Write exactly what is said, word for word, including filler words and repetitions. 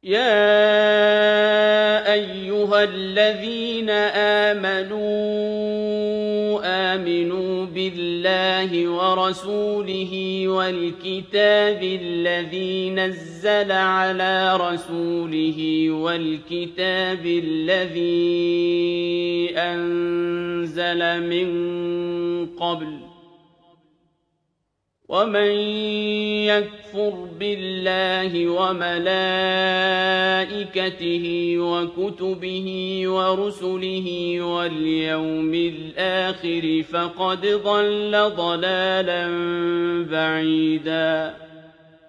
يَا أَيُّهَا الَّذِينَ آمَنُوا آمِنُوا بِاللَّهِ وَرَسُولِهِ وَالْكِتَابِ الَّذِي نَزَّلَ عَلَىٰ رَسُولِهِ وَالْكِتَابِ الَّذِي أَنزَلَ مِن قَبْلُ ۚ وَمَن يَكْفُرْ بِاللَّهِ وَمَلَائِكَتِهِ وَكُتُبِهِ وَرُسُلِهِ وَالْيَوْمِ الْآخِرِ فَقَدْ ضَلَّ ضَلَالًا بَعِيدًا